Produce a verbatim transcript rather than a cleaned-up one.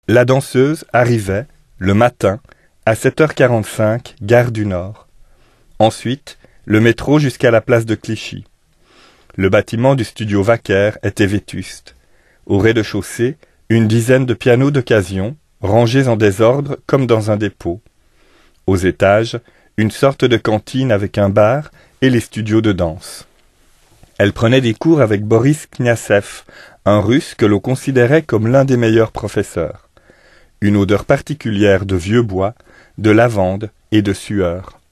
La danseuse arrivait, le matin, à sept heures quarante-cinq, gare du Nord. Ensuite, le métro jusqu'à la place de Clichy. Le bâtiment du studio Wacker était vétuste. Au rez-de-chaussée, une dizaine de pianos d'occasion, rangés en désordre comme dans un dépôt. Aux étages, une sorte de cantine avec un bar et les studios de danse. Elle prenait des cours avec Boris Kniazev, un Russe que l'on considérait comme l'un des meilleurs professeurs. Une odeur particulière de vieux bois, de lavande et de sueur.